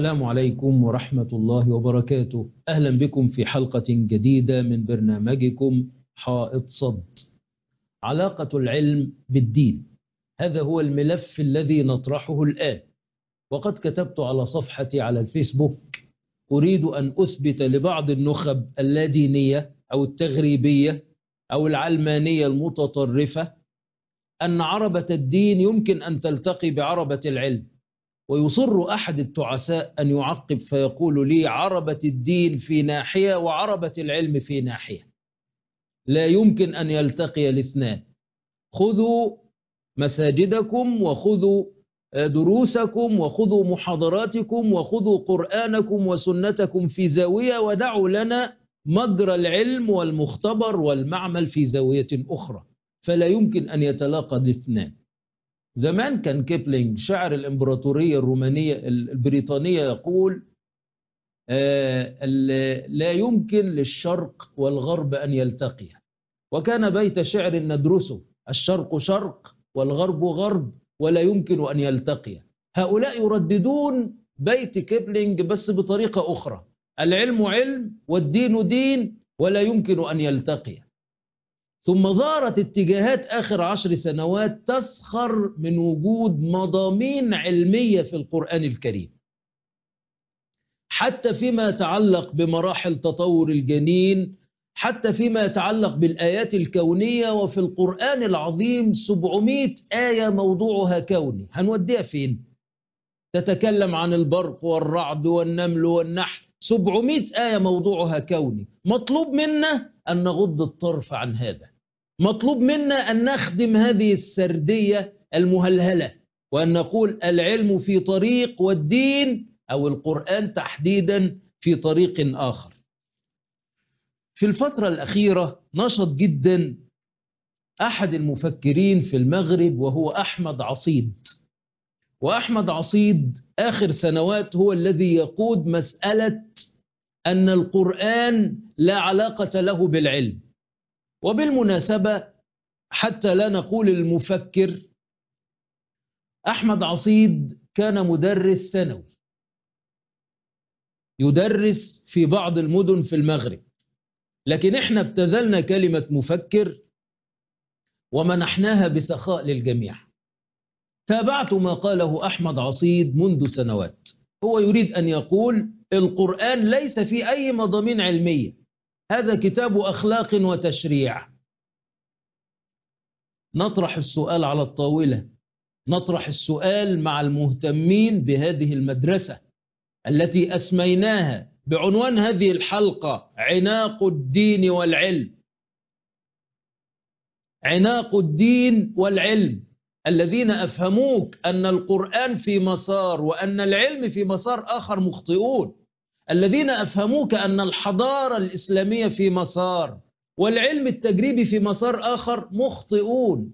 السلام عليكم ورحمة الله وبركاته. أهلا بكم في حلقة جديدة من برنامجكم حائط صد. علاقة العلم بالدين، هذا هو الملف الذي نطرحه الآن. وقد كتبت على صفحتي على الفيسبوك: أريد أن أثبت لبعض النخب اللادينية أو التغريبية أو العلمانية المتطرفة أن عربة الدين يمكن أن تلتقي بعربة العلم. ويصر أحد التعساء أن يعقب فيقول لي: عربة الدين في ناحية وعربة العلم في ناحية، لا يمكن أن يلتقي الاثنان. خذوا مساجدكم وخذوا دروسكم وخذوا محاضراتكم وخذوا قرآنكم وسنتكم في زاوية، ودعوا لنا مجرى العلم والمختبر والمعمل في زاوية أخرى، فلا يمكن أن يتلاقى الاثنان. زمان كان كيبلينج شاعر الإمبراطورية الرومانية البريطانية يقول: لا يمكن للشرق والغرب أن يلتقيا. وكان بيت شعر ندرسه: الشرق شرق والغرب غرب ولا يمكن أن يلتقيا. هؤلاء يرددون بيت كيبلينج بس بطريقة أخرى: العلم علم والدين دين ولا يمكن أن يلتقيا. ثم ظهرت اتجاهات آخر 10 سنوات تسخر من وجود مضامين علمية في القرآن الكريم، حتى فيما يتعلق بمراحل تطور الجنين، حتى فيما يتعلق بالآيات الكونية. وفي القرآن العظيم 700 آية موضوعها كوني. هنوديها فين؟ تتكلم عن البرق والرعد والنمل والنحل، 700 آية موضوعها كوني. مطلوب منا أن نغض الطرف عن هذا، مطلوب منا أن نخدم هذه السردية المهلهلة وأن نقول: العلم في طريق والدين أو القرآن تحديدا في طريق آخر. في الفترة الأخيرة نشط جدا أحد المفكرين في المغرب وهو أحمد عصيد. وأحمد عصيد آخر سنوات هو الذي يقود مسألة أن القرآن لا علاقة له بالعلم. وبالمناسبة، حتى لا نقول المفكر، أحمد عصيد كان مدرس ثانوي يدرس في بعض المدن في المغرب، لكن احنا ابتذلنا كلمة مفكر ومنحناها بسخاء للجميع. تابعت ما قاله أحمد عصيد منذ سنوات. هو يريد أن يقول: القرآن ليس في أي مضامين علمية، هذا كتاب أخلاق وتشريع. نطرح السؤال على الطاولة، نطرح السؤال مع المهتمين بهذه المدرسة التي أسميناها بعنوان هذه الحلقة: عناق الدين والعلم. عناق الدين والعلم، الذين أفهموك أن القرآن في مسار وأن العلم في مسار آخر مخطئون. الذين أفهموك أن الحضارة الإسلامية في مسار والعلم التجريبي في مسار آخر مخطئون.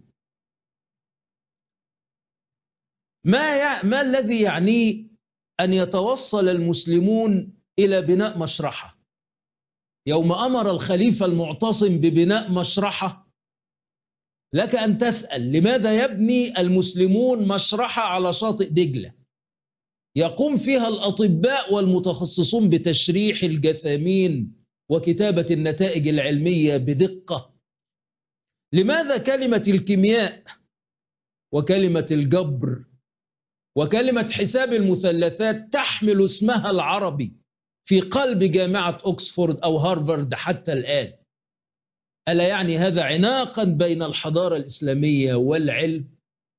ما الذي يعنيه أن يتوصل المسلمون إلى بناء مشرحة؟ يوم أمر الخليفة المعتصم ببناء مشرحة، لك أن تسأل: لماذا يبني المسلمون مشرحة على شاطئ دجلة يقوم فيها الأطباء والمتخصصون بتشريح الجثامين وكتابة النتائج العلمية بدقة؟ لماذا كلمة الكيمياء وكلمة الجبر وكلمة حساب المثلثات تحمل اسمها العربي في قلب جامعة أكسفورد أو هارفارد حتى الآن؟ ألا يعني هذا عناقا بين الحضارة الإسلامية والعلم؟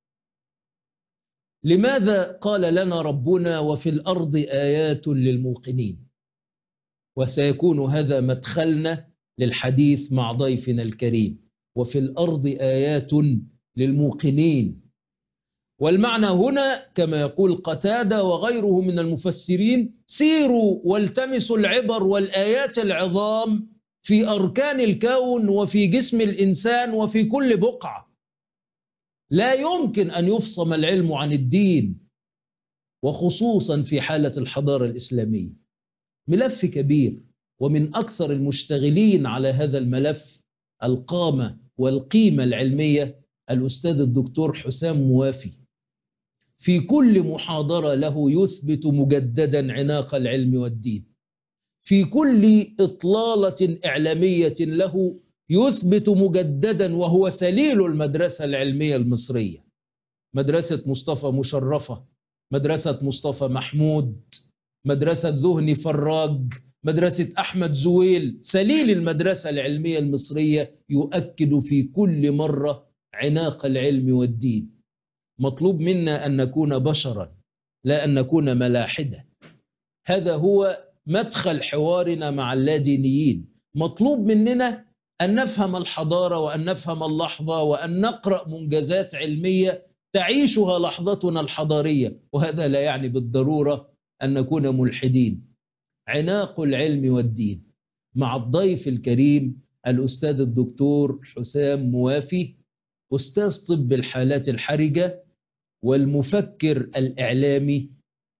لماذا قال لنا ربنا: وفي الأرض آيات للموقنين؟ وسيكون هذا مدخلنا للحديث مع ضيفنا الكريم: وفي الأرض آيات للموقنين. والمعنى هنا كما يقول قتادة وغيره من المفسرين: سيروا والتمسوا العبر والآيات العظام في أركان الكون وفي جسم الإنسان وفي كل بقعة. لا يمكن أن يفصم العلم عن الدين، وخصوصا في حالة الحضارة الإسلامية. ملف كبير، ومن أكثر المشتغلين على هذا الملف القامة والقيمة العلمية الأستاذ الدكتور حسام موافي. في كل محاضرة له يثبت مجددا عناق العلم والدين، في كل إطلالة إعلامية له يثبت مجددا، وهو سليل المدرسة العلمية المصرية، مدرسة مصطفى مشرفة، مدرسة مصطفى محمود، مدرسة ذهني فراج، مدرسة أحمد زويل. سليل المدرسة العلمية المصرية يؤكد في كل مرة عناق العلم والدين. مطلوب منا أن نكون بشرا لا أن نكون ملاحدة. هذا هو مدخل حوارنا مع اللادينيين. مطلوب مننا أن نفهم الحضارة وأن نفهم اللحظة وأن نقرأ منجزات علمية تعيشها لحظتنا الحضارية، وهذا لا يعني بالضرورة أن نكون ملحدين. عناق العلم والدين مع الضيف الكريم الأستاذ الدكتور حسام موافي، أستاذ طب الحالات الحرجة والمفكر الإعلامي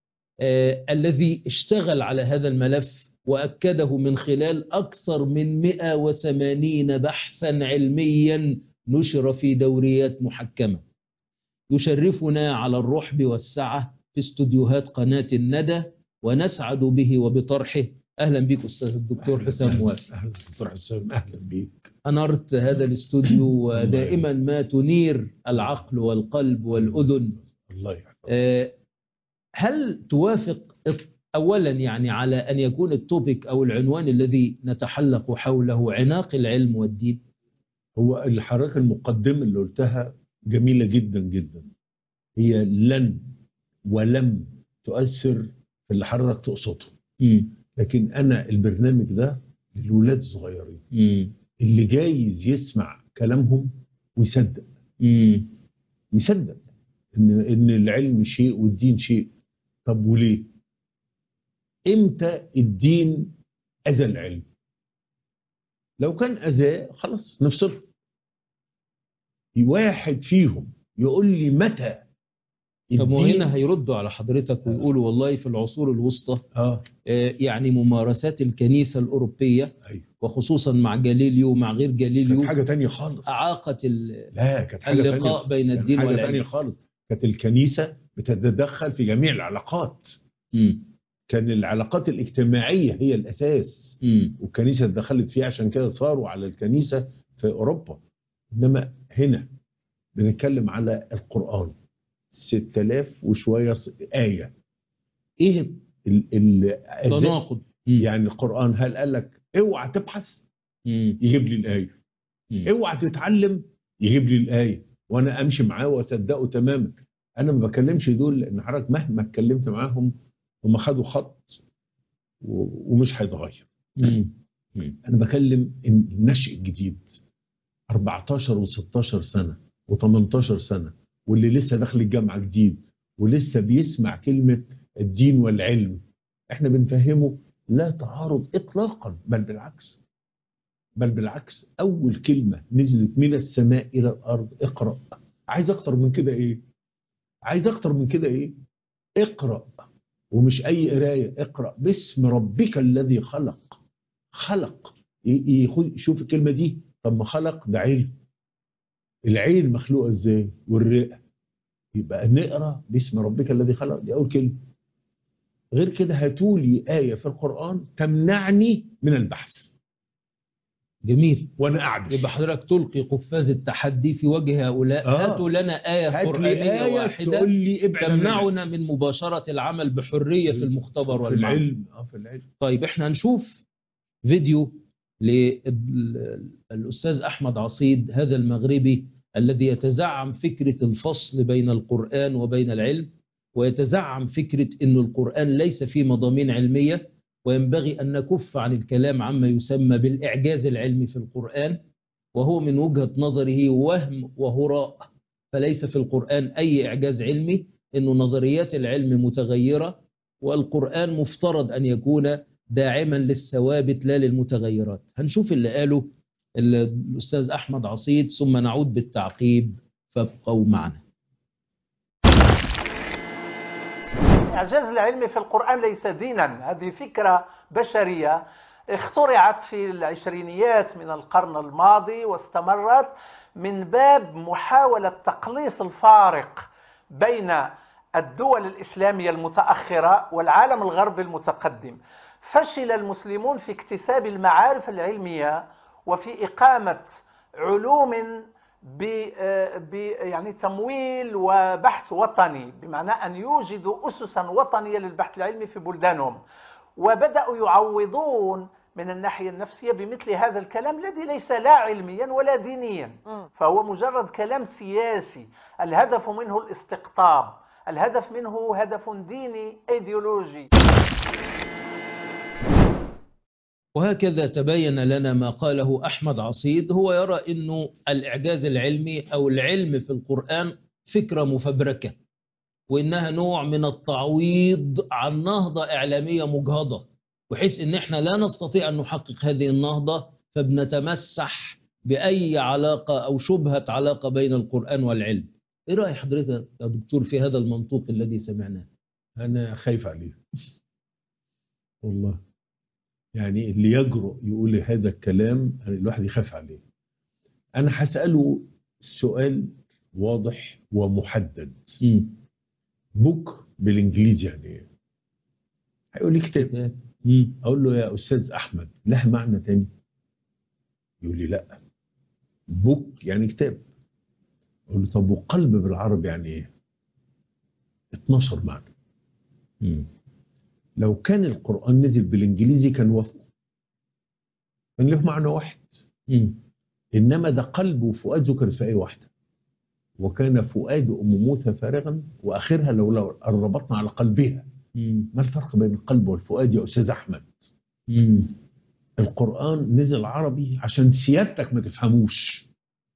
الذي اشتغل على هذا الملف وأكده من خلال أكثر من 180 بحثا علميا نشر في دوريات محكمة. يشرفنا على الرحب والسعة في استوديوهات قناة الندى، ونسعد به وبطرحه. أهلا بك أستاذ الدكتور حسام موافي. أهلا دكتور حسام، أهلا بك. أنرت هذا الاستوديو ودائما ما تنير العقل والقلب والأذن. الله يحفظك. هل توافق أولا يعني على أن يكون التوبيك أو العنوان الذي نتحلق حوله عناق العلم والدين؟ هو الحركة المقدمة اللي قلتها جميلة جدا جدا، هي لن ولم تؤثر في اللي حضرتك تقصده. لكن أنا البرنامج ده للولاد الصغيرين اللي جايز يسمع كلامهم ويصدق. يصدق إن العلم شيء والدين شيء. طب وليه؟ إمتى الدين أذى العلم؟ لو كان أذاه خلاص نفصله. واحد فيهم يقول لي متى طب وهنا هيردوا على حضرتك ويقولوا والله في العصور الوسطى يعني ممارسات الكنيسة الأوروبية وخصوصا مع جاليليو ومع غير جاليليو كانت حاجة تانية خالص. أعاقت كانت حاجة اللقاء تانية. بين الدين والعلم. حاجة تانية خالص. كانت الكنيسة بتتدخل في جميع العلاقات. كان العلاقات الاجتماعية هي الأساس. والكنيسة دخلت فيها، عشان كده صاروا على الكنيسة في أوروبا. إنما هنا بنتكلم على القرآن 6000 وشوية آية. إيه التناقض؟ يعني القرآن هل قال لك اوعى تبحث يجيب لي الآية، اوعى تتعلم يجيب لي الآية وأنا أمشي معاه وأصدقه تماما؟ أنا ما بكلمش دول، لأن حضرتك مهما اتكلمت معاهم هم خدوا خط ومش هيتغير. أنا بكلم النشء الجديد 14 و16 سنة و18 سنة، واللي لسه داخل الجامعة جديد ولسه بيسمع كلمة الدين والعلم. احنا بنفهمه لا تعارض اطلاقا، بل بالعكس. بل بالعكس، اول كلمة نزلت من السماء الى الارض اقرأ. عايز اكتر من كده ايه؟ عايز اكتر من كده ايه؟ اقرأ. ومش اي قراية، اقرأ باسم ربك الذي خلق. خلق. شوف الكلمة دي. طب ما خلق ده علم. العين مخلوقة ازاي؟ والرئة. يبقى نقرأ باسم ربك الذي خلق، دي أول كلمة. غير كده هاتولي آية في القرآن تمنعني من البحث. جميل. وأنا قاعد. يبقى حضرتك تلقي قفاز التحدي في وجه هؤلاء. هاتوا لنا آية قرآنية واحدة تقول لي تمنعنا من مباشرة العمل بحرية في المختبر والعلم. في العلم. طيب احنا هنشوف فيديو للأستاذ أحمد عصيد، هذا المغربي الذي يتزعم فكرة الفصل بين القرآن وبين العلم، ويتزعم فكرة أن القرآن ليس فيه مضامين علمية، وينبغي أن نكف عن الكلام عما يسمى بالإعجاز العلمي في القرآن، وهو من وجهة نظره وهم وهراء. فليس في القرآن أي إعجاز علمي، أنه نظريات العلم متغيرة، والقرآن مفترض أن يكون داعما للثوابت لا للمتغيرات. هنشوف اللي قاله الأستاذ أحمد عصيد ثم نعود بالتعقيب، فابقوا معنا. الإعجاز العلمي في القرآن ليس دينا، هذه فكرة بشرية اخترعت في العشرينيات من القرن الماضي واستمرت من باب محاولة تقليص الفارق بين الدول الإسلامية المتأخرة والعالم الغربي المتقدم. فشل المسلمون في اكتساب المعارف العلمية وفي إقامة علوم يعني تمويل وبحث وطني، بمعنى أن يوجدوا أسسا وطنية للبحث العلمي في بلدانهم، وبدأوا يعوضون من الناحية النفسية بمثل هذا الكلام الذي ليس لا علميا ولا دينيا، فهو مجرد كلام سياسي الهدف منه الاستقطاب، الهدف منه هدف ديني ايديولوجي. وهكذا تبين لنا ما قاله أحمد عصيد، هو يرى أنه الإعجاز العلمي أو العلم في القرآن فكرة مفبركة، وإنها نوع من التعويض عن نهضة إعلامية مجهضة، بحيث أن احنا لا نستطيع أن نحقق هذه النهضة، فبنتمسح بأي علاقة أو شبهة علاقة بين القرآن والعلم. إيه رأي حضرتك يا دكتور في هذا المنطوق الذي سمعناه؟ أنا خايف عليه والله، يعني اللي يجرؤ يقول هذا الكلام الواحد يخاف عليه. أنا هسأله سؤال واضح ومحدد. بوك بالإنجليزي يعني إيه؟ هيقول لي كتاب. أقول له يا أستاذ أحمد لها معنى تاني؟ يقول لي لا، بوك يعني كتاب. أقول له طب وقلب بالعربي يعني إيه؟ 12 معنى. لو كان القرآن نزل بالإنجليزي كان وفق، كان له معنى واحد. إنما ده قلب وفؤاد ذكر في آية واحدة، وكان فؤاد أم موسى فارغا، وآخرها لو ربطنا على قلبها. ما الفرق بين القلب والفؤاد يا أستاذ أحمد؟ القرآن نزل عربي عشان سيادتك ما تفهموش.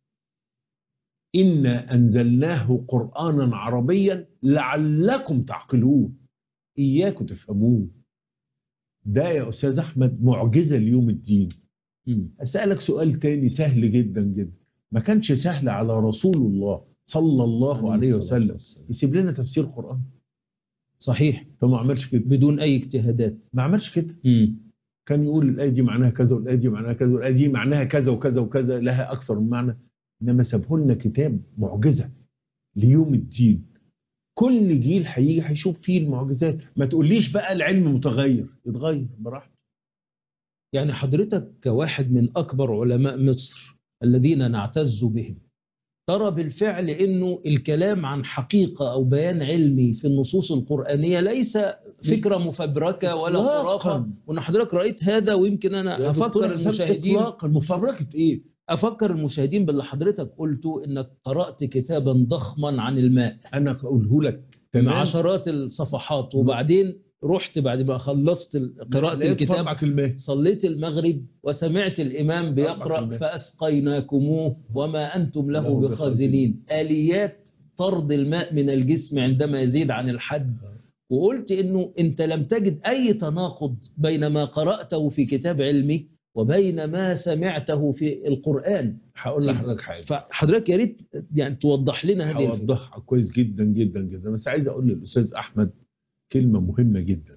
إنا أنزلناه قرآنا عربيا لعلكم تعقلون، إياكم تفهموه. ده يا أستاذ أحمد معجزة ليوم الدين. أسألك سؤال تاني سهل جدا جدا، ما كانش سهل على رسول الله صلى الله عليه وسلم يسيب لنا تفسير القرآن؟ صحيح. فما عملش كده بدون أي اجتهادات، ما عملش كده. كان يقول الآية دي معناها كذا، والآية دي معناها كذا، والآية دي معناها كذا وكذا وكذا، لها أكثر من معنى. إنما سابه لنا كتاب معجزة ليوم الدين. كل جيل هيجي هيشوف فيه المعجزات. ما تقوليش بقى العلم متغير، يتغير براحته. يعني حضرتك كواحد من أكبر علماء مصر الذين نعتز بهم، ترى بالفعل أنه الكلام عن حقيقة أو بيان علمي في النصوص القرآنية ليس فكرة مفبركة ولا خرافة، وأن حضرتك رأيت هذا. ويمكن أنا أفكر المشاهدين إطلاقا مفبركة إيه؟ أفكر المشاهدين باللي حضرتك قلته، أنك قرأت كتابا ضخما عن الماء، أنا أقوله لك من عشرات الصفحات، وبعدين رحت بعد ما خلصت قراءة الكتاب صليت المغرب وسمعت الإمام بيقرأ فأسقيناكموه وما أنتم له بخازنين، آليات طرد الماء من الجسم عندما يزيد عن الحد. وقلت إنه أنت لم تجد أي تناقض بين ما قرأته في كتاب علمي وبين ما سمعته في القرآن. هقول لحضرتك حاجة، فحضرتك يا ريت يعني توضح لنا هذه الفكرة. هوضحها كويس جدا جدا جدا، بس عايز أقول للأستاذ أحمد كلمة مهمة جدا.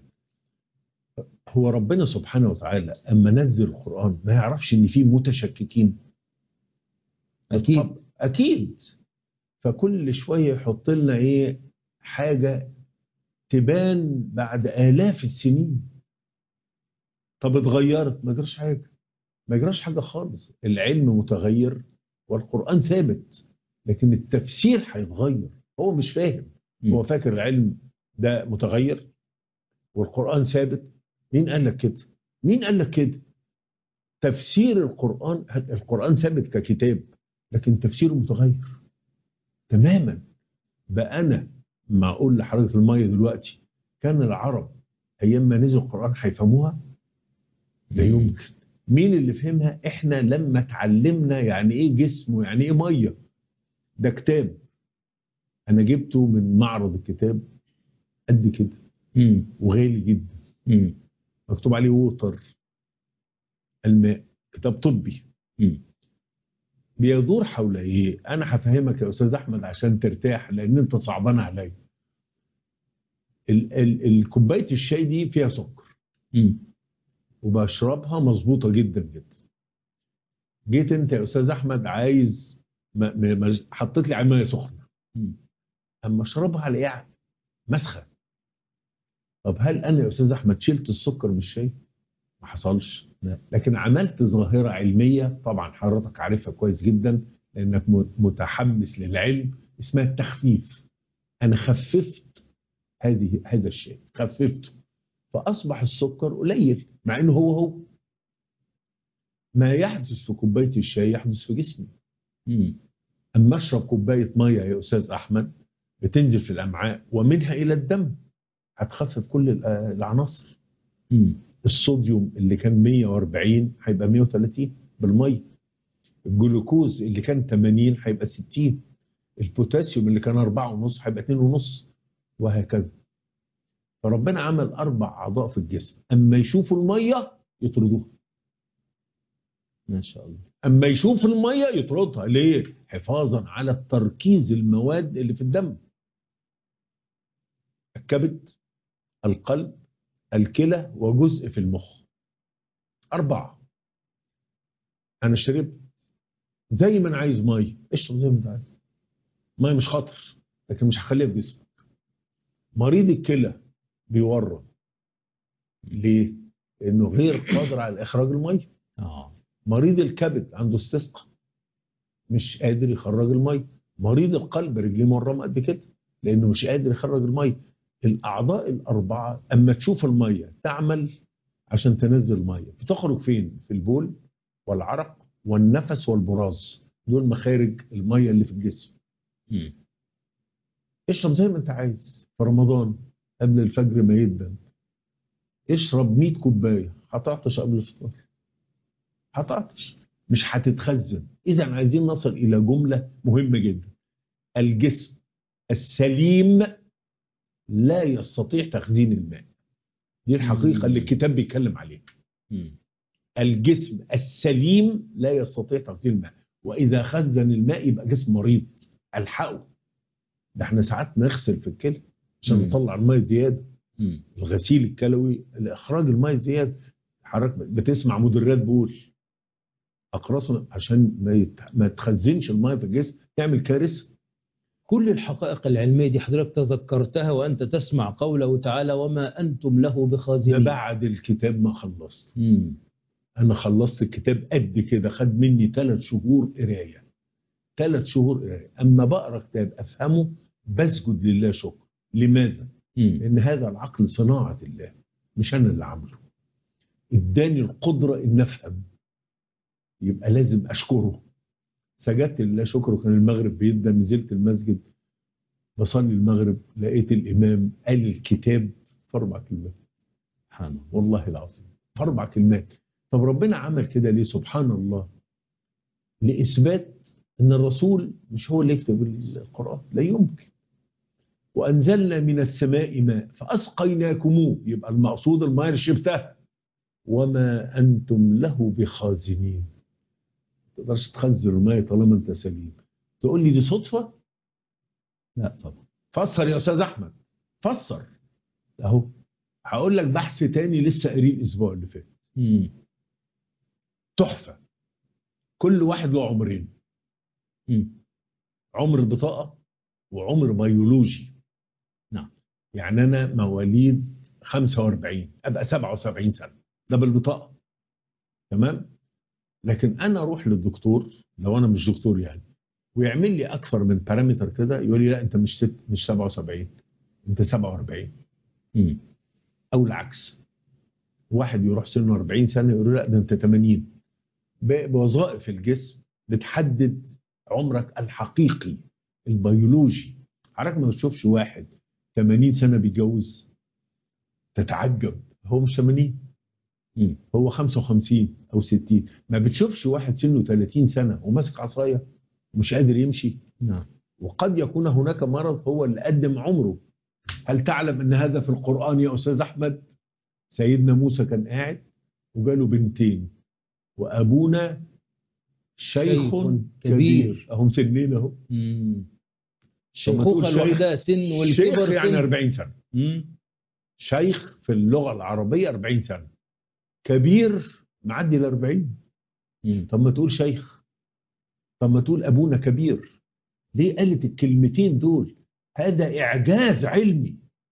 هو ربنا سبحانه وتعالى أما نزل القرآن ما يعرفش إن فيه متشككين؟ أكيد أكيد. فكل شوية يحط لنا إيه حاجة تبان بعد آلاف السنين. طب اتغيرت؟ ما جراش حاجة، ما جراش حاجة خالص. العلم متغير والقرآن ثابت، لكن التفسير هيتغير. هو مش فاهم، هو فاكر العلم ده متغير والقرآن ثابت. مين قال لك كده؟ مين قال لك كده؟ تفسير القرآن ثابت ككتاب، لكن تفسيره متغير تماما. بقى أنا ما أقول لحضرتك المية دلوقتي، كان العرب أيام ما نزل القرآن هيفهموها؟ لا يمكن. مين اللي فهمها؟ إحنا لما اتعلمنا يعني إيه جسم ويعني إيه مية. ده كتاب أنا جبته من معرض الكتاب قد كده وغالي جدا، مكتوب عليه ووتر، الماء، كتاب طبي. بيدور حول ايه؟ انا هفهمك يا استاذ احمد عشان ترتاح، لان انت صعبان عليا. الكوبايه الشاي دي فيها سكر وبشربها مظبوطه جدا جدا. جيت انت يا استاذ احمد عايز حطيت لي على ميه سخنه، اما اشربها على ايه؟ مسخه. طب هل انا يا استاذ احمد شلت السكر من الشاي؟ ما حصلش. لكن عملت ظاهره علميه طبعا حضرتك عارفها كويس جدا لانك متحمس للعلم، اسمها التخفيف. انا خففت هذا الشيء، خففته فاصبح السكر قليل، مع انه هو ما يحدث في كوبايه الشاي يحدث في جسمي. اما اشرب كوبايه ميه يا استاذ احمد بتنزل في الامعاء ومنها الى الدم، هتخفف كل العناصر. الصوديوم اللي كان 140 هيبقى 130 بالميه، الجلوكوز اللي كان 80 هيبقى 60، البوتاسيوم اللي كان 4.5 هيبقى 2.5، وهكذا. فربنا عمل 4 اعضاء في الجسم، اما يشوفوا الميه يطردوها. ما شاء الله. اما يشوف الميه يطردها. ليه؟ حفاظا على تركيز المواد اللي في الدم. الكبد، القلب، الكلى، وجزء في المخ. 4. انا شربت زي ما انا عايز ميه، اشرب زي ما انت عايز. ميه مش خطر لكن مش هخليها في جسمك. مريض الكلى بيورم. ليه؟ لانه غير قادر على اخراج الميه. مريض الكبد عنده استسقاء مش قادر يخرج الميه. مريض القلب رجليه مرمى قد كده لانه مش قادر يخرج الميه. الاعضاء ال4 اما تشوف الميه تعمل عشان تنزل الميه، بتخرج فين؟ في البول والعرق والنفس والبراز. دول مخارج الميه اللي في الجسم. اشرب زي ما انت عايز. في رمضان قبل الفجر ما يدن اشرب 100 كوبايه، هتعطش قبل الفطار، هتعطش مش هتتخزن. اذا عايزين نصل الى جمله مهمه جدا: الجسم السليم لا يستطيع تخزين الماء. دي الحقيقه اللي الكتاب بيتكلم عليها. الجسم السليم لا يستطيع تخزين الماء، واذا خزن الماء يبقى جسم مريض. الحقه. ده احنا ساعات نغسل في الكلى عشان نطلع الماء زياده. الغسيل الكلوي لاخراج الماء زياده. حضرتك بتسمع مدرات بول اقراصنا عشان ما تخزنش الماء في الجسم، تعمل كارثه. كل الحقائق العلميه دي حضرتك تذكرتها وانت تسمع قوله تعالى: وما انتم له بخازنين. ده بعد الكتاب ما خلصت. انا خلصت الكتاب قد كده، خد مني 3 شهور قرايه. 3 شهور قرايه. اما بقرا كتاب افهمه بسجد لله شكر. لماذا؟ لان هذا العقل صناعه الله مش انا اللي عامله. اداني القدره ان افهم، يبقى لازم اشكره. سجدت لله شكره. كان المغرب بيبدا، نزلت المسجد بصلي المغرب، لقيت الامام قال الكتاب في 4 كلمات. سبحان الله، والله العظيم، في 4 كلمات. طب ربنا عمل كده ليه؟ سبحان الله، لاثبات ان الرسول مش هو اللي يكتب القران، لا يمكن. وانزلنا من السماء ماء فاسقيناكموه، يبقى المقصود الماء اللي شربتها. وما انتم له بخازنين. ما تقدرش تخزن الماء طالما انت سليم. تقول لي دي صدفه؟ لا طبعا. فسر يا استاذ احمد، فسر. اهو هقول لك بحث تاني لسه قاريه الاسبوع اللي فات. تحفه. كل واحد له عمرين. عمر البطاقه وعمر بيولوجي. نعم. يعني انا مواليد 45 ابقى 77 سنه، ده بالبطاقه. تمام. لكن انا اروح للدكتور لو انا مش دكتور يعني، ويعمل لي اكثر من بارامتر كده، يقول لي لا انت مش 77، انت 47. او العكس. واحد يروح سنه 40 سنه يقول له لا ده انت 80. بوظائف الجسم بتحدد عمرك الحقيقي البيولوجي. حضرتك ما بتشوفش واحد 80 سنه بيتجوز تتعجب، هو مش 80، هو 55 او 60. ما بتشوفش واحد سنه 30 سنه وماسك عصايه ومش قادر يمشي. نعم. وقد يكون هناك مرض هو اللي قدم عمره. هل تعلم ان هذا في القرآن يا استاذ احمد؟ سيدنا موسى كان قاعد وجاله بنتين وابونا شيخ كبير. اهم سنين اهو. الشيخوخه لوحدها سن، والكبر شيخ يعني سن. 40 سنه. شيخ في اللغه العربيه 40 سنه. كبير معدي ال 40. طب ما تقول شيخ، طب ما تقول ابونا كبير. ليه قالت الكلمتين دول؟ هذا اعجاز علمي.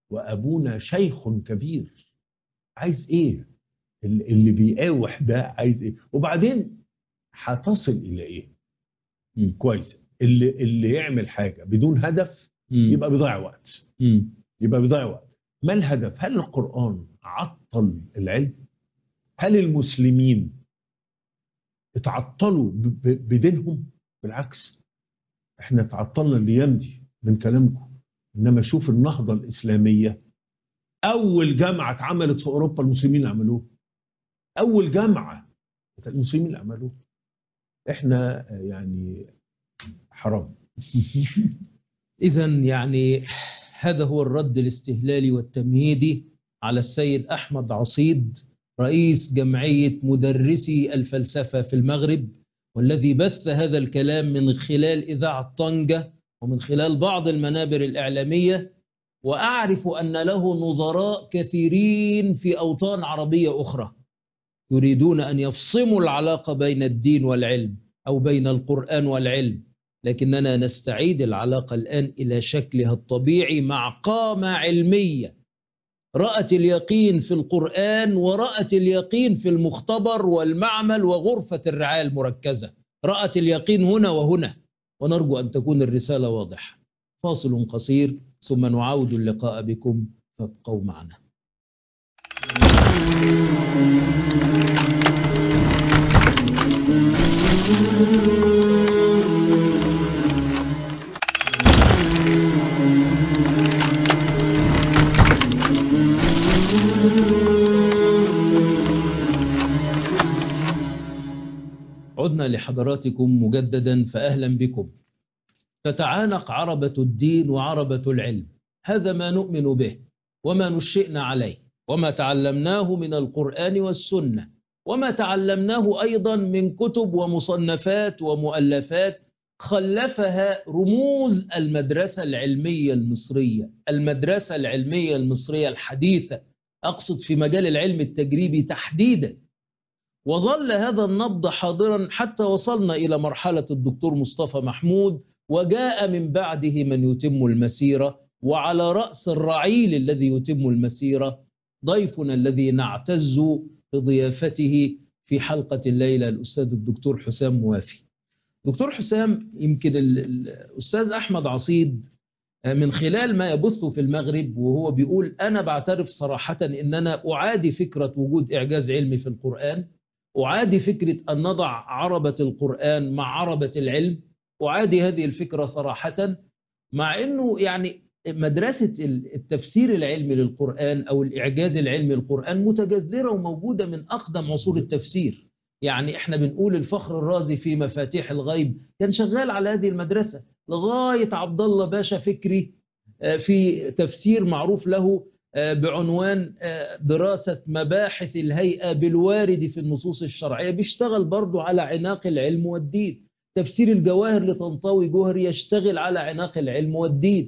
وابونا شيخ كبير. عايز ايه اللي بيقاوح ده؟ عايز ايه؟ وبعدين هتصل الى ايه؟ كويس. اللي يعمل حاجه بدون هدف يبقى بيضيع وقت. يبقى بيضيع وقت. ما الهدف؟ هل القرآن عطل العلم؟ هل المسلمين اتعطلوا بدينهم؟ بالعكس، احنا اتعطلنا الايام دي من كلامكم. انما شوف النهضة الإسلامية، اول جامعة اتعملت في اوروبا المسلمين اللي عملوها. اول جامعة المسلمين اللي عملوها. احنا يعني حرام. إذا يعني هذا هو الرد الاستهلالي والتمهيدي على السيد أحمد عصيد، رئيس جمعية مدرسي الفلسفة في المغرب، والذي بث هذا الكلام من خلال إذاعة طنجة ومن خلال بعض المنابر الإعلامية. وأعرف أن له نظراء كثيرين في أوطان عربية أخرى يريدون أن يفصموا العلاقة بين الدين والعلم أو بين القرآن والعلم، لكننا نستعيد العلاقة الآن إلى شكلها الطبيعي مع قامة علمية رأت اليقين في القرآن ورأت اليقين في المختبر والمعمل وغرفة الرعاية المركزة. رأت اليقين هنا وهنا، ونرجو أن تكون الرسالة واضحة. فاصل قصير ثم نعاود اللقاء بكم، فابقوا معنا. عدنا لحضراتكم مجددا، فأهلا بكم. تتعانق عربة الدين وعربة العلم، هذا ما نؤمن به وما نشئنا عليه وما تعلمناه من القرآن والسنة، وما تعلمناه أيضا من كتب ومصنفات ومؤلفات خلفها رموز المدرسة العلمية المصرية، المدرسة العلمية المصرية الحديثة، أقصد في مجال العلم التجريبي تحديدا. وظل هذا النبض حاضرا حتى وصلنا إلى مرحلة الدكتور مصطفى محمود، وجاء من بعده من يتم المسيرة. وعلى رأس الرعيل الذي يتم المسيرة ضيفنا الذي نعتز بضيافته في حلقة الليلة، الأستاذ الدكتور حسام موافي. دكتور حسام، يمكن الأستاذ أحمد عصيد من خلال ما يبث في المغرب وهو بيقول أنا بعترف صراحة إن أنا أعادي فكرة وجود إعجاز علمي في القرآن، أعادي فكرة أن نضع عربة القرآن مع عربة العلم، أعادي هذه الفكرة صراحة، مع أنه يعني مدرسة التفسير العلمي للقرآن أو الإعجاز العلمي للقرآن متجذرة وموجودة من أقدم عصور التفسير. يعني إحنا بنقول الفخر الرازي في مفاتيح الغيب كان شغال على هذه المدرسة، لغاية عبد الله باشا فكري في تفسير معروف له بعنوان دراسة مباحث الهيئة بالوارد في النصوص الشرعية، بيشتغل برضو على عناق العلم والدين. تفسير الجواهر لطنطاوي جوهري يشتغل على عناق العلم والدين.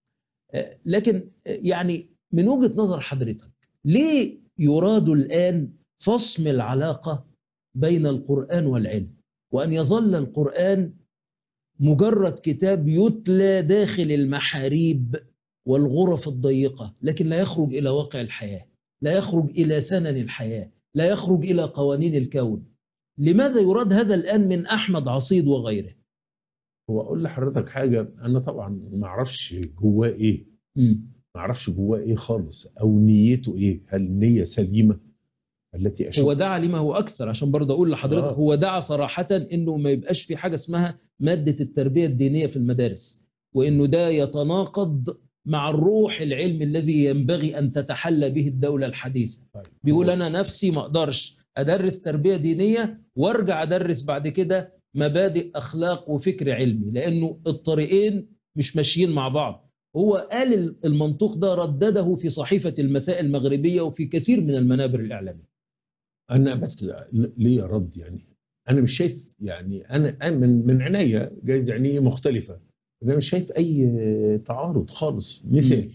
لكن يعني من وجهة نظر حضرتك، ليه يراد الآن فصم العلاقة بين القرآن والعلم، وأن يظل القرآن مجرد كتاب يتلى داخل المحاريب والغرف الضيقة، لكن لا يخرج إلى واقع الحياة، لا يخرج إلى سنن الحياة، لا يخرج إلى قوانين الكون؟ لماذا يراد هذا الآن من أحمد عصيد وغيره؟ هو أقول لحضرتك حاجة، أنا طبعا ما أعرفش جواه إيه، ما أعرفش جواه إيه خالص، أو نيته إيه. هل نية سليمة التي أشوف؟ هو دعا لما هو أكثر، عشان برضه أقول لحضرتك هو دعا صراحة إنه ما يبقاش في حاجة اسمها مادة التربية الدينية في المدارس، وإنه ده يتناقض مع الروح العلم الذي ينبغي أن تتحلى به الدولة الحديثة. بيقول أنا نفسي ما أقدرش أدرس تربية دينية وارجع أدرس بعد كده مبادئ أخلاق وفكر علمي، لأنه الطريقين مش ماشيين مع بعض. هو قال المنطق ده، ردده في صحيفة المساء المغربية وفي كثير من المنابر الإعلامية. أنا بس ليه رد؟ يعني أنا مش شايف، يعني أنا من عناية جايز يعني مختلفة، أنا مش شايف أي تعارض خالص. مثال،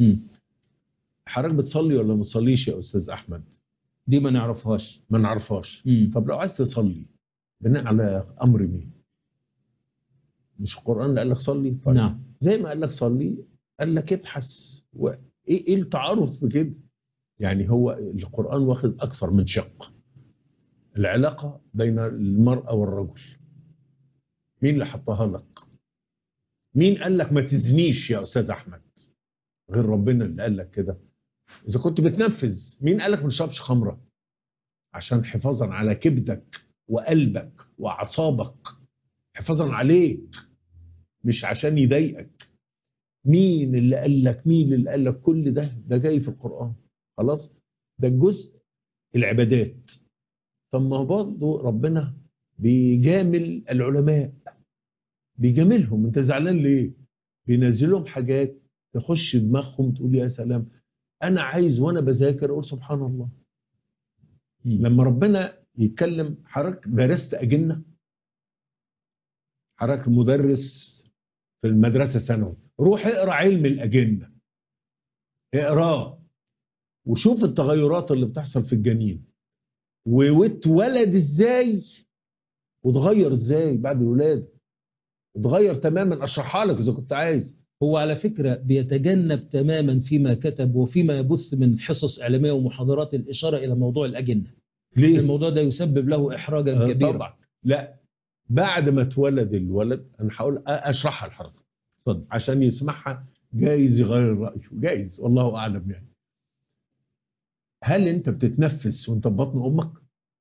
حضرتك بتصلي ولا ما بتصليش يا أستاذ أحمد؟ دي ما نعرفهاش. ما نعرفهاش. طب لو عايز تصلي بناء على أمر مين؟ مش القرآن اللي قال لك صلي؟ طيب. نعم. زي ما قال لك صلي قال لك ابحث ايه التعارض في كده؟ يعني هو القرآن واخد اكثر من شق. العلاقة بين المرأة والرجل مين اللي حطها لك؟ مين قال لك ما تزنيش يا استاذ احمد؟ غير ربنا اللي قال لك كده. اذا كنت بتنفذ، مين قال لك ما تشربش خمره؟ عشان حفاظا على كبدك وقلبك واعصابك، حفاظا عليك، مش عشان يضايقك. مين اللي قال لك؟ مين اللي قال لك كل ده؟ ده جاي في القرآن. خلاص، ده الجزء العبادات. ثم برضه ربنا بيجامل العلماء، بيجاملهم. انت زعلان ليه؟ بينزلهم حاجات تخش دماغهم تقول يا سلام. انا عايز وانا بذاكر اقول سبحان الله. لما ربنا يتكلم، حضرتك درست أجنة؟ حضرتك مدرس في المدرسة الثانوي، روح اقرا علم الأجنة، اقراه وشوف التغيرات اللي بتحصل في الجنين، واتولد ازاي وتغير ازاي بعد الولادة. اتغير تماما، اشرحها لك اذا كنت عايز. هو على فكرة بيتجنب تماما فيما كتب وفيما يبث من حصص إعلامية ومحاضرات الإشارة إلى موضوع الأجنة. ليه؟ الموضوع ده يسبب له إحراجا كبيرا. طبعا. لا، بعد ما اتولد الولد انا هقول اشرحها لحضرتك عشان يسمعها، جايز يغير رأيه، جايز، والله اعلم. يعني هل انت بتتنفس وانت في بطن امك؟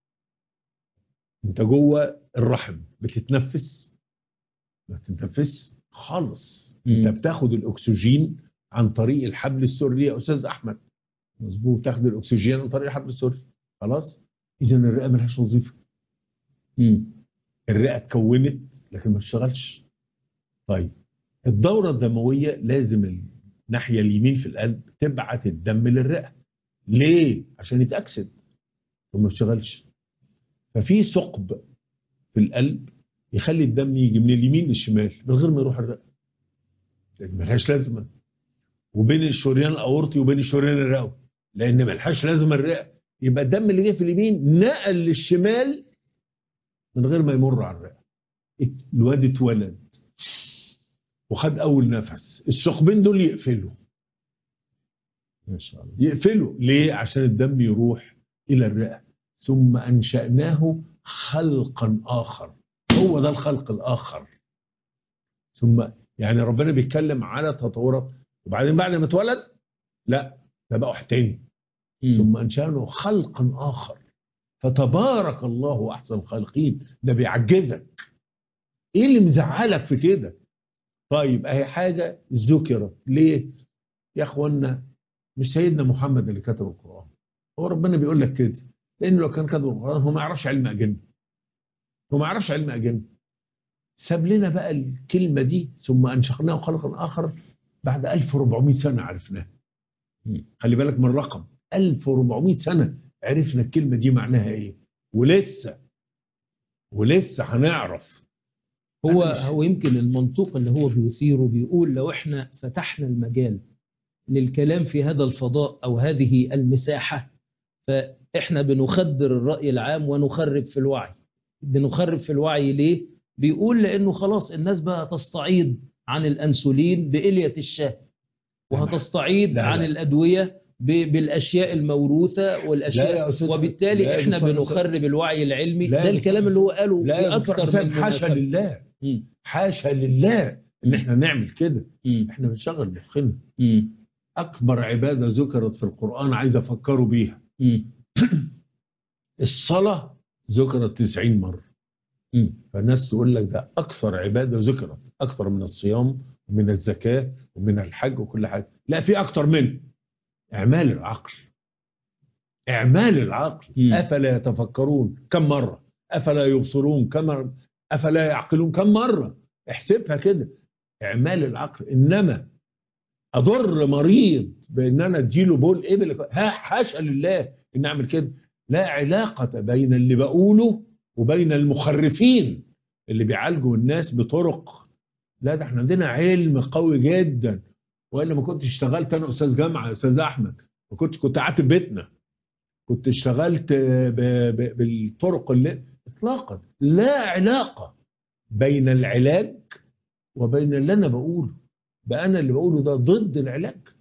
انت جوه الرحم بتتنفس؟ ما بتتنفس خالص. انت بتاخد الاكسجين عن طريق الحبل السري يا استاذ احمد. مظبوط، تاخد الاكسجين عن طريق الحبل السري. خلاص، اذا الرئه ملهاش وظيفه. الرئه اتكونت لكن ما اشتغلش. طيب، الدوره الدمويه لازم الناحيه اليمين في القلب تبعت الدم للرئه. ليه؟ عشان يتاكسد وما اشتغلش. ففي ثقب في القلب يخلي الدم يجي من اليمين للشمال من غير ما يروح الرئه، لان ملهاش لازمه. وبين الشريان الاورطي وبين الشريان الرئوي، لان ملهاش لازمه الرئه. يبقى الدم اللي جه في اليمين نقل للشمال من غير ما يمر على الرئه. الواد اتولد وخد اول نفس، الثقبين دول يقفلوا. ما شاء الله. يقفلوا ليه؟ عشان الدم يروح الى الرئه. ثم انشأناه خلقا اخر. هو ده الخلق الاخر. ثم يعني ربنا بيتكلم على تطورات، وبعدين بعد ما اتولد لا، ده بقى واحد تاني. ثم انشأناه خلقا اخر فتبارك الله احسن الخالقين. ده بيعجزك. ايه اللي مزعلك في كده؟ طيب، اهي حاجه ذكرت ليه يا اخوانا؟ مش سيدنا محمد اللي كتب القرآن، هو ربنا بيقول لك كده، لانه لو كان كتب القرآن هو ما يعرفش علم أجنة. هو ما يعرفش علم أجنة. ساب لنا بقى الكلمة دي، ثم أنشأناه خلقا آخر، بعد 1400 سنة عرفناها. خلي بالك من الرقم، 1400 سنة عرفنا الكلمة دي معناها ايه. ولسه هنعرف. هو يمكن المنطوق اللي هو بيثيره بيقول لو احنا فتحنا المجال للكلام في هذا الفضاء أو هذه المساحة، فإحنا بنخدر الرأي العام ونخرب في الوعي. بنخرب في الوعي ليه؟ بيقول لأنه خلاص الناس بقى تستعيض عن الأنسولين بإلية الشاه، وهتستعيض عن الأدوية بالأشياء الموروثة والأشياء، وبالتالي إحنا بنخرب الوعي العلمي. ده الكلام اللي هو قاله بأكثر من حاشا لله. حاشا لله إن إحنا نعمل كده. إحنا بنشغل مخنا. أكبر عبادة ذكرت في القرآن عايز أفكروا بيها. الصلاة ذكرت 90 مرة. فالناس تقول لك ده أكثر عبادة ذكرت، أكثر من الصيام ومن الزكاة ومن الحج وكل حاجة. لا، في أكثر منه. إعمال العقل. إعمال العقل. أفلا يتفكرون كم مرة؟ أفلا يبصرون كم مرة؟ أفلا يعقلون كم مرة؟ احسبها كده. إعمال العقل. إنما أضر مريض بأن أنا أديله بول إبل، حاشا لله إن أعمل كده. لا علاقة بين اللي بقوله وبين المخرفين اللي بيعالجوا الناس بطرق. لا، ده احنا عندنا علم قوي جدا، وإلا ما كنت اشتغلت أنا أستاذ جامعة يا أستاذ أحمد، ما كنت قعدت في بيتنا، كنت اشتغلت بالطرق اللي إطلاقا. لا علاقة بين العلاج وبين اللي أنا بقوله. بقى أنا اللي بقوله ده ضد العلاج.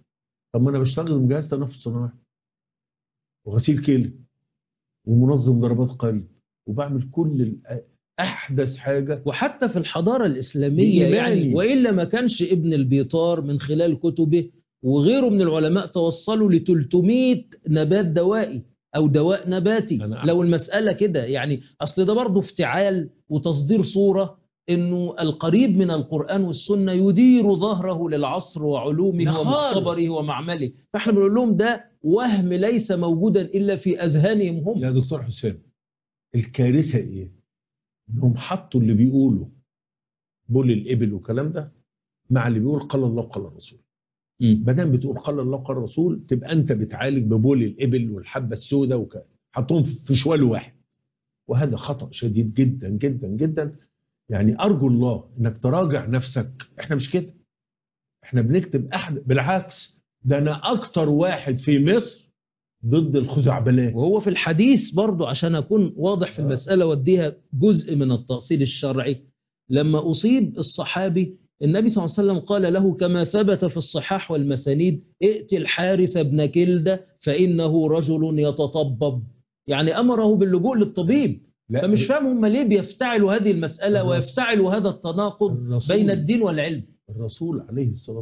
طب ما انا بشتغل جهاز تنفس صناعي وغسيل كلى ومنظم ضربات قلب وبعمل كل احدث حاجه. وحتى في الحضاره الاسلاميه يعني، والا ما كانش ابن البيطار من خلال كتبه وغيره من العلماء توصلوا ل 300 نبات دوائي او دواء نباتي. لو المساله كده يعني، اصل ده برضه افتعال وتصدير صوره انه القريب من القرآن والسنة يدير ظهره للعصر وعلومه ومختبره ومعمله، فاحنا بنقول لهم ده وهم ليس موجودا الا في اذهانهم هم. يا دكتور حسام، الكارثة ايه؟ انهم حطوا اللي بيقولوا بول الابل والكلام ده مع اللي بيقول قال الله قال الرسول. ما دام بتقول قال الله قال الرسول تبقى انت بتعالج ببول الابل والحبة السوداء حطهم في شوال واحد، وهذا خطأ شديد جدا جدا جدا. يعني أرجو الله إنك تراجع نفسك. إحنا مش كده، إحنا بنكتب بالعكس، ده أنا أكتر واحد في مصر ضد الخزعبلات. وهو في الحديث برضو عشان أكون واضح في المسألة وديها جزء من التأصيل الشرعي، لما أصيب الصحابي النبي صلى الله عليه وسلم قال له كما ثبت في الصحاح والمسانيد: ائت الحارث بن كلدة فإنه رجل يتطبب، يعني أمره باللجوء للطبيب. فمش فاهم هم ليه بيفتعلوا هذه المسألة ويفتعلوا هذا التناقض بين الدين والعلم. الرسول عليه الصلاة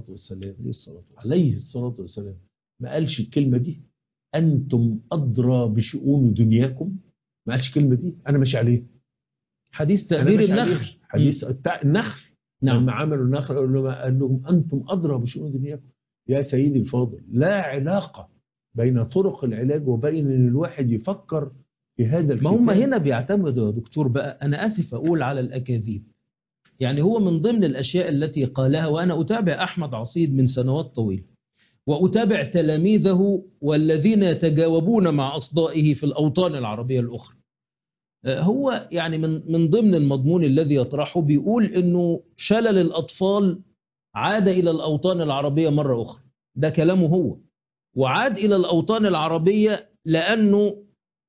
والسلام ما قالش الكلمة دي أنتم أدرى بشؤون دنياكم؟ ما قالش الكلمة دي، أنا ماشي عليه. حديث تأمير النخل، حديث النخل. نعم. لما عملوا النخل قال لهم أنتم أدرى بشؤون دنياكم. يا سيدي الفاضل، لا علاقة بين طرق العلاج وبين أن الواحد يفكر في هذا الكتاب. ما هم هنا بيعتمدوا يا دكتور بقى، أنا آسف أقول، على الأكاذيب. يعني هو من ضمن الأشياء التي قالها، وأنا أتابع أحمد عصيد من سنوات طويلة وأتابع تلاميذه والذين يتجاوبون مع أصدائه في الأوطان العربية الأخرى، هو يعني من ضمن المضمون الذي يطرحه بيقول إنه شلل الأطفال عاد إلى الأوطان العربية مرة أخرى. ده كلامه هو، وعاد إلى الأوطان العربية لأنه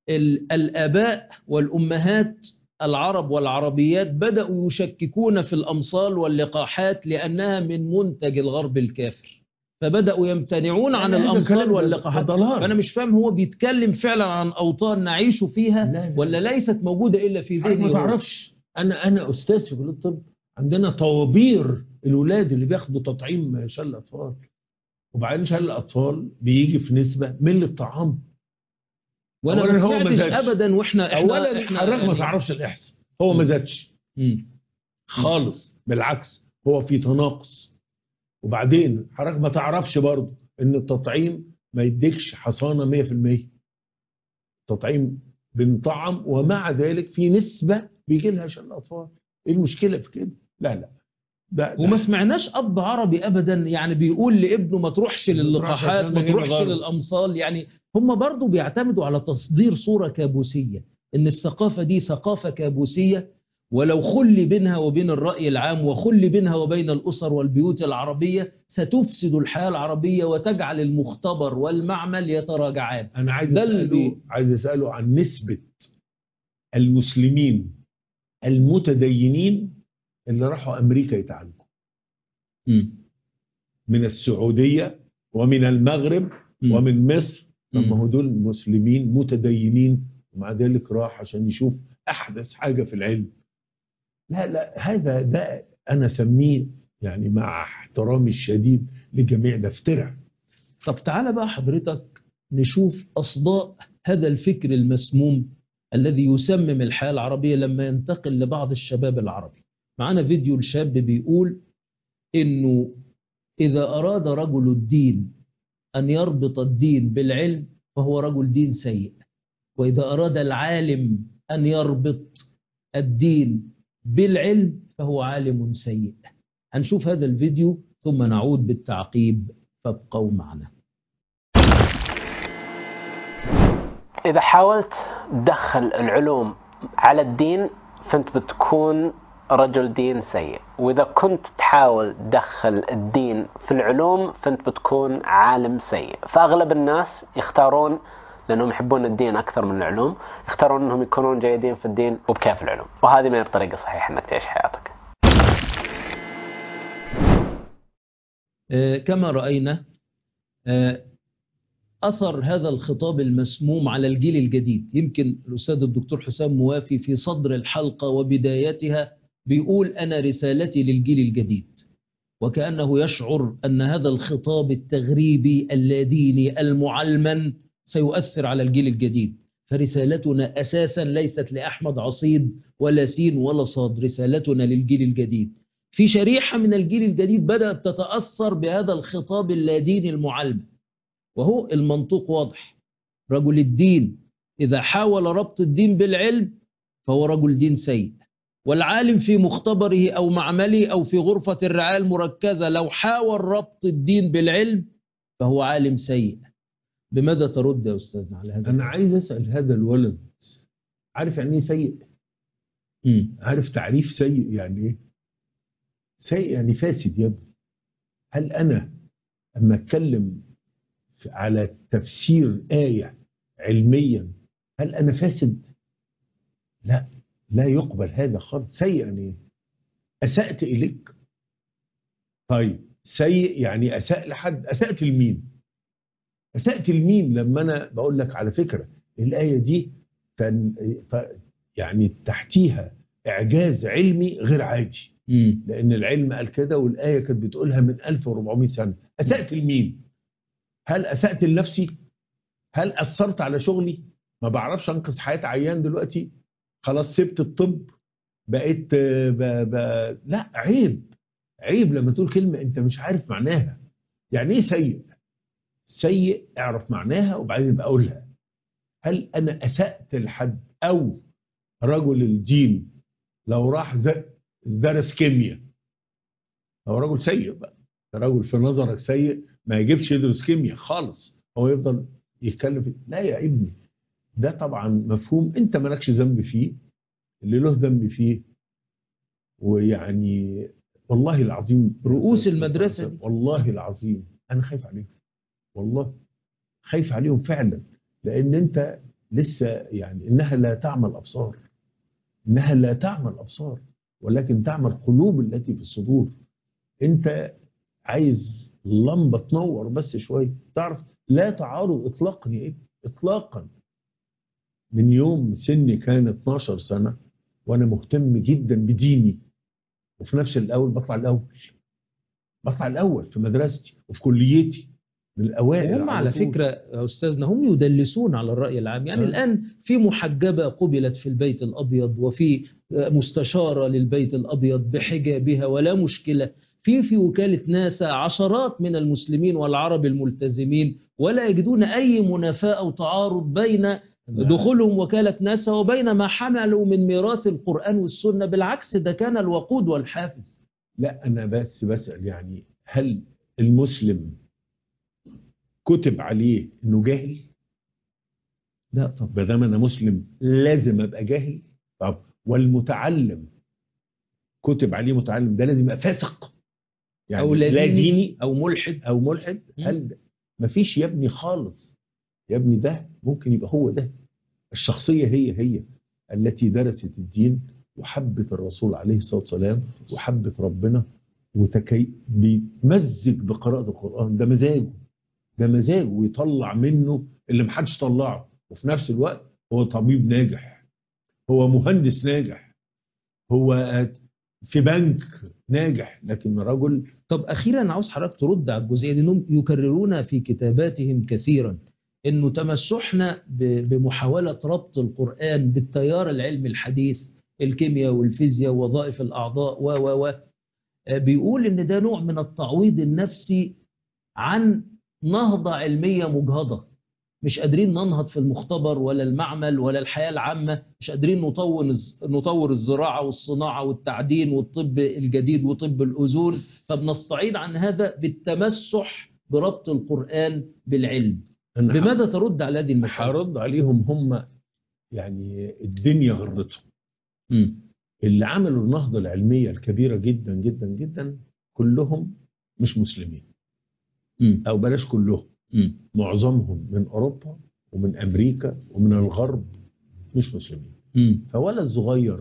الآباء والأمهات العرب والعربيات بدأوا يشككون في الأمصال واللقاحات لأنها من منتج الغرب الكافر، فبدأوا يمتنعون عن الأمصال واللقاحات. فأنا مش فاهم هو بيتكلم فعلا عن أوطان نعيش فيها لا ولا ليست موجودة إلا في ذهنه. ما تعرفش، أنا أستاذ في كلية الطب، عندنا طوابير الولاد اللي بياخدوا تطعيم شلل الأطفال، وبعدين شلل الأطفال بيجي في نسبة من الطعام. وانا ما سمعتش ابدا، واحنا حضرتك ما تعرفش الاحصاء، هو ما زادش خالص، بالعكس هو في تناقص. وبعدين حضرتك ما تعرفش برضه ان التطعيم ما يديكش حصانه 100%. التطعيم بنطعم ومع ذلك في نسبه بيجي لها شلل الاطفال. ايه المشكله في كده؟ لا ده وما سمعناش اب عربي ابدا يعني بيقول لابنه ما تروحش للقاحات، ما تروحش للامصال. يعني هم برضو بيعتمدوا على تصدير صورة كابوسية، ان الثقافة دي ثقافة كابوسية، ولو خلي بينها وبين الرأي العام وخلي بينها وبين الأسر والبيوت العربية ستفسد الحياة العربية وتجعل المختبر والمعمل يتراجعان. أنا عايز أسأله عن نسبة المسلمين المتدينين اللي راحوا أمريكا يتعالجوا من السعودية ومن المغرب ومن مصر. لما هو دول مسلمين متدينين ومع ذلك راح عشان يشوف أحدث حاجة في العلم. لا هذا ده أنا سميه يعني مع احترامي الشديد لجميع ده افتراء. طب تعالى بقى حضرتك نشوف أصداء هذا الفكر المسموم الذي يسمم الحياة العربية لما ينتقل لبعض الشباب العربي. معنا فيديو الشاب بيقول إنه إذا أراد رجل الدين أن يربط الدين بالعلم فهو رجل دين سيء، وإذا أراد العالم أن يربط الدين بالعلم فهو عالم سيء. هنشوف هذا الفيديو ثم نعود بالتعقيب، فابقوا معنا. إذا حاولت تدخل العلوم على الدين فأنت بتكون رجل دين سيء، وإذا كنت تحاول تدخل الدين في العلوم فأنت بتكون عالم سيء. فأغلب الناس يختارون، لأنهم يحبون الدين أكثر من العلوم، يختارون أنهم يكونون جيدين في الدين وبكاف العلوم، وهذه من الطريقة الصحيحة أنك تعيش حياتك. كما رأينا أثر هذا الخطاب المسموم على الجيل الجديد. يمكن الأستاذ الدكتور حسام موافي في صدر الحلقة وبدايتها بيقول أنا رسالتي للجيل الجديد، وكأنه يشعر أن هذا الخطاب التغريبي اللاديني المعلمن سيؤثر على الجيل الجديد. فرسالتنا أساسا ليست لأحمد عصيد ولا سين ولا صاد، رسالتنا للجيل الجديد. في شريحة من الجيل الجديد بدأت تتأثر بهذا الخطاب اللاديني المعلم، وهو المنطق واضح. رجل الدين إذا حاول ربط الدين بالعلم فهو رجل دين سيء، والعالم في مختبره أو معمله أو في غرفة الرعاية المركزة لو حاول ربط الدين بالعلم فهو عالم سيء. بماذا ترد يا أستاذنا على هذا؟ أنا عايز أسأل هذا الولد، عارف يعني إيه سيء؟ عارف تعريف سيء يعني إيه؟ سيء يعني فاسد يا ابني. هل أنا أما أتكلم على تفسير آية علميا هل أنا فاسد؟ لا، لا يقبل هذا خالص. سيء يعني إيه؟ أسأت إليك. طيب سيء يعني أساء لحد. أسأت لمين؟ أسأت لمين لما أنا بقول لك على فكرة الآية دي يعني تحتيها إعجاز علمي غير عادي، لأن العلم قال كده والآية كانت بتقولها من 1400 سنة. أسأت لمين؟ هل أسأت لنفسي؟ هل أثرت على شغلي؟ ما بعرفش أنقذ حياة عيان دلوقتي؟ خلاص سبت الطب بقيت لا، عيب. عيب لما تقول كلمة أنت مش عارف معناها. يعني إيه سيء؟ سيء اعرف معناها وبعدين يبقى أقولها. هل أنا أسأت لحد؟ أو رجل الدين لو راح درس كيمياء هو رجل سيء بقى. رجل في نظرك سيء ما يجيبش يدرس كيمياء خالص، هو يفضل يتكلم فيه. لا يا ابني، ده طبعا مفهوم انت مالكش ذنب فيه، اللي له ذنب فيه. ويعني والله العظيم رؤوس المدرسة دي والله العظيم انا خايف عليهم، والله خايف عليهم فعلا. لان انت لسه يعني انها لا تعمل ابصار، انها لا تعمل ابصار ولكن تعمل قلوب التي في الصدور. انت عايز لمبه تنور بس شويه. تعرف لا تعارض اطلاقا يا ابني، اطلاقا. من يوم سني كان 12 سنه وانا مهتم جدا بديني، وفي نفس الاول بطلع الاول في مدرستي وفي كليتي من الاوائل. هم على فكرة يا أستاذنا هم يدلسون على الرأي العام. يعني الآن في محجبة قبلت في البيت الأبيض، وفي مستشارة للبيت الأبيض بحجابها ولا مشكلة. في وكالة ناسا عشرات من المسلمين والعرب الملتزمين ولا يجدون أي منافاة أو تعارض بين دخولهم وكالة ناسا وبين ما حملوا من ميراث القرآن والسنة. بالعكس ده كان الوقود والحافز. لا أنا بس بسأل يعني هل المسلم كتب عليه انه جاهل؟ لا طب ما دام انا مسلم لازم ابقى جاهل؟ طب والمتعلم كتب عليه متعلم ده لازم يبقى فاسق يعني او لا ديني او ملحد هل مفيش يا ابني خالص. يا ابني ده ممكن يبقى هو ده الشخصية هي التي درست الدين وحبت الرسول عليه الصلاة والسلام وحبت ربنا بيمزج بقراءة القرآن. ده مزاجه ويطلع منه اللي محدش طلعه. وفي نفس الوقت هو طبيب ناجح، هو مهندس ناجح، هو في بنك ناجح، لكن رجل. طب أخيرا عاوز حضرتك ترد على الجزئية دي. انهم يكررون في كتاباتهم كثيرا انه تمسحنا بمحاولة ربط القرآن بالتيار العلمي الحديث، الكيمياء والفيزياء ووظائف الأعضاء و بيقول ان ده نوع من التعويض النفسي عن نهضة علمية مجهضة. مش قادرين ننهض في المختبر ولا المعمل ولا الحياة العامة، مش قادرين نطور الزراعة والصناعة والتعدين والطب الجديد وطب الأذون، فبنستعيد عن هذا بالتمسح بربط القرآن بالعلم. بماذا ترد على هذه المسألة؟ هرد عليهم. هم يعني الدنيا غرتهم. اللي عملوا النهضة العلمية الكبيرة جدا جدا جدا كلهم مش مسلمين. أو بلاش كلهم، معظمهم من أوروبا ومن أمريكا ومن الغرب مش مسلمين. فولد صغير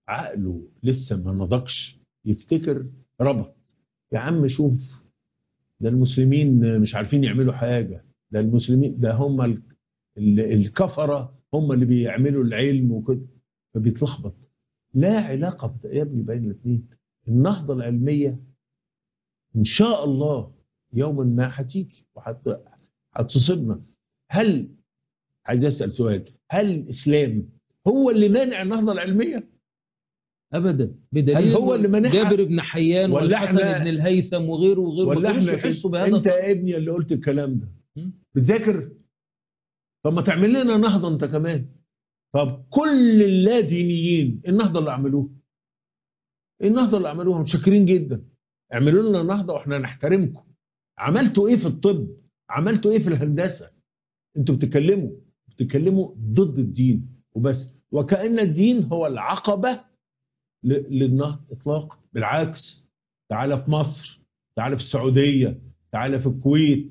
عقله لسه ما نضجش يفتكر ربط. يا عم شوف ده المسلمين مش عارفين يعملوا حاجة، ده المسلمين ده هم الكفرة هم اللي بيعملوا العلم وكده، فبيتلخبط. لا علاقة يا ابني بين الاثنين. النهضة العلمية إن شاء الله يوما ما هتيجي وهتصيبنا. هل عايز أسأل سؤال، هل الإسلام هو اللي مانع النهضة العلمية؟ ابدا، بدليل هل هو اللي منعها؟ جابر بن حيان ولا والحسن احنا بن الهيثم وغيره وغيره ولا ما كانوش احنا يحسوا بهذا. انت يا ابني اللي قلت الكلام ده بتذاكر؟ طب ما تعمل لنا نهضة انت كمان. طب كل اللادينيين النهضة اللي عملوها، النهضة اللي عملوها متشكرين جدا، اعملوا لنا نهضة واحنا نحترمكم. عملتوا ايه في الطب؟ عملتوا ايه في الهندسة؟ انتوا بتتكلموا ضد الدين وبس، وكأن الدين هو العقبة للنهضة اطلاقا. بالعكس، تعالى في مصر، تعالى في السعودية، تعالى في الكويت،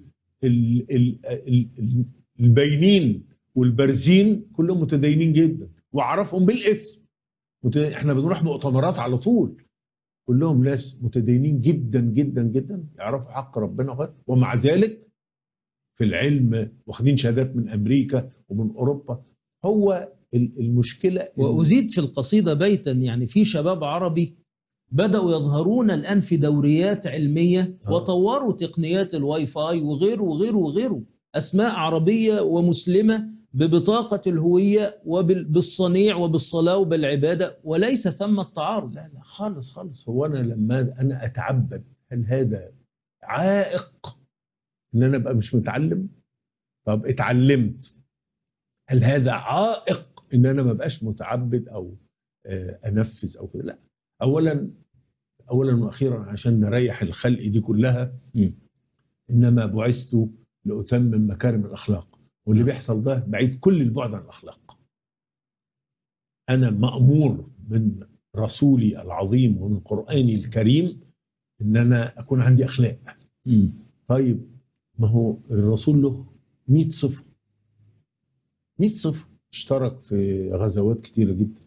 الباينين والبارزين كلهم متدينين جدا واعرفهم بالاسم. احنا بنروح مؤتمرات على طول، كلهم ناس متدينين جدا جدا جدا يعرفوا حق ربنا، ومع ذلك في العلم واخدين شهادات من امريكا ومن اوروبا. هو المشكله. وازيد في القصيده بيتا، يعني في شباب عربي بدأوا يظهرون الآن في دوريات علمية وطوروا تقنيات الواي فاي وغيره وغيره وغيره، أسماء عربية ومسلمة ببطاقة الهوية وبالصنيع وبالصلاة وبالعبادة، وليس ثم التعارض. لا خالص خالص. هو أنا لما أنا أتعبد، هل هذا عائق إن أنا أبقى مش متعلم؟ طب اتعلمت، هل هذا عائق إن أنا ما بقاش متعبد أو أنفذ أو كده؟ لا. أولا وأخيرا عشان نريح الخلق دي كلها، إنما بعثت لأتمم مكارم الأخلاق، واللي بيحصل ده بعيد كل البعد عن الأخلاق. أنا مأمور من رسولي العظيم ومن قرآني الكريم إن أنا أكون عندي أخلاق. طيب ما هو الرسول له 100 صفة، 100 صفة، اشترك في غزوات كتيرة جدا،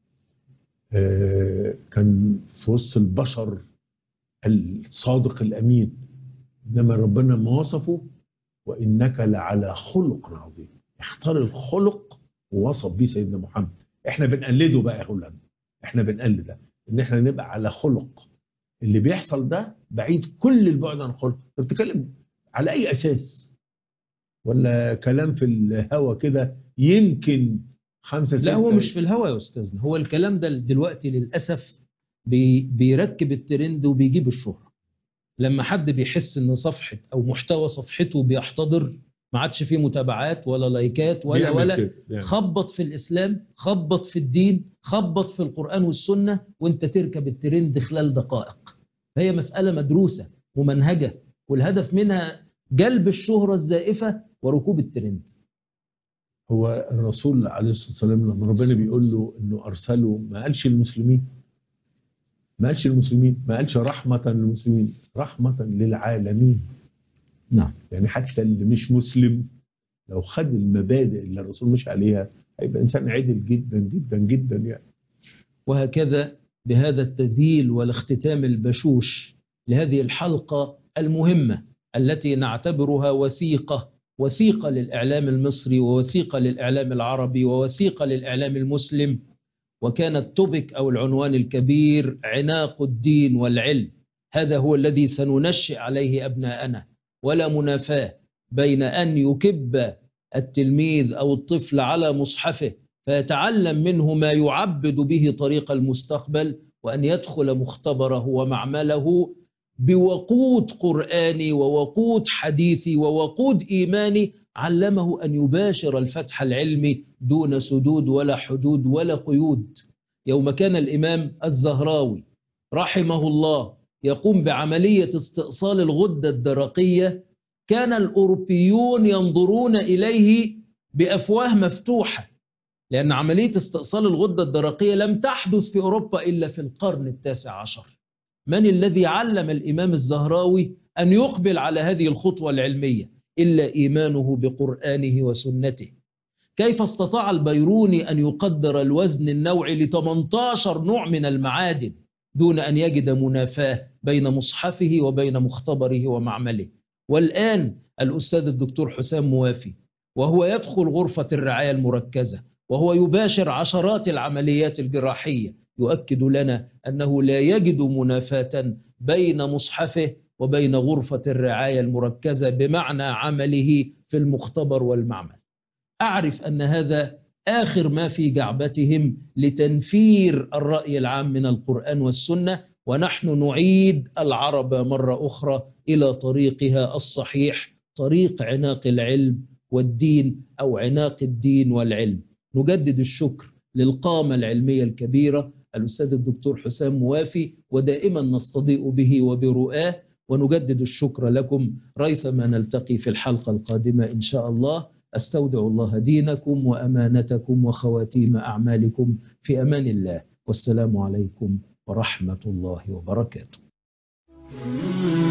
كان في وسط البشر الصادق الأمين، إنما ربنا ما وصفه وإنك لعلى خلق عظيم. اختار الخلق ووصف بيه سيدنا محمد. احنا بنقلده بقى يا أولاد، احنا بنقلد ده إن احنا نبقى على خلق. اللي بيحصل ده بعيد كل البعد عن الخلق. طب بتتكلم على أي أساس؟ ولا كلام في الهوا كده يمكن 5 6؟ لا هو مش في الهوا يا أستاذنا، هو الكلام ده دلوقتي للأسف بيركب الترند وبيجيب الشهرة. لما حد بيحس ان صفحة او محتوى صفحته بيحتضر، ما عادش فيه متابعات ولا لايكات ولا خبط في الإسلام، خبط في الدين، خبط في القرآن والسنة، وانت تركب الترند خلال دقائق. هي مسألة مدروسة ممنهجة، والهدف منها جلب الشهرة الزائفة وركوب الترند. هو الرسول عليه الصلاة والسلام لما ربنا بيقول له انه ارسله، ما قالش المسلمين، ما قالش المسلمين، ما قالش رحمة للمسلمين، رحمة للعالمين. نعم. يعني حتى اللي مش مسلم لو خد المبادئ اللي الرسول مش عليها هيبقى إنسان عدل جدا جدا جدا يعني. وهكذا بهذا التذييل والاختتام البشوش لهذه الحلقة المهمة التي نعتبرها وثيقة للإعلام المصري ووثيقة للإعلام العربي ووثيقة للإعلام المسلم، وكان التوبيك أو العنوان الكبير عناق الدين والعلم. هذا هو الذي سننشئ عليه أبناءنا، ولا منافاة بين أن يكب التلميذ أو الطفل على مصحفه فيتعلم منه ما يعبد به طريق المستقبل، وأن يدخل مختبره ومعمله بوقود قرآني ووقود حديثي ووقود إيماني علمه أن يباشر الفتح العلمي دون سدود ولا حدود ولا قيود. يوم كان الإمام الزهراوي رحمه الله يقوم بعملية استئصال الغدة الدرقية، كان الأوروبيون ينظرون إليه بأفواه مفتوحة، لأن عملية استئصال الغدة الدرقية لم تحدث في أوروبا إلا في القرن ال19. من الذي علم الإمام الزهراوي أن يقبل على هذه الخطوة العلمية إلا إيمانه بقرآنه وسنته؟ كيف استطاع البيروني أن يقدر الوزن النوعي ل18 نوع من المعادن؟ دون أن يجد منافاة بين مصحفه وبين مختبره ومعمله. والآن الأستاذ الدكتور حسام موافي وهو يدخل غرفة الرعاية المركزة وهو يباشر عشرات العمليات الجراحية يؤكد لنا أنه لا يجد منافاة بين مصحفه وبين غرفة الرعاية المركزة بمعنى عمله في المختبر والمعمل. أعرف أن هذا آخر ما في جعبتهم لتنفير الرأي العام من القرآن والسنة، ونحن نعيد العرب مرة أخرى إلى طريقها الصحيح، طريق عناق العلم والدين أو عناق الدين والعلم. نجدد الشكر للقامة العلمية الكبيرة الأستاذ الدكتور حسام موافي، ودائما نستضيء به وبرؤاه، ونجدد الشكر لكم ريثما نلتقي في الحلقة القادمة إن شاء الله. أستودع الله دينكم وأمانتكم وخواتيم أعمالكم في أمان الله، والسلام عليكم ورحمة الله وبركاته.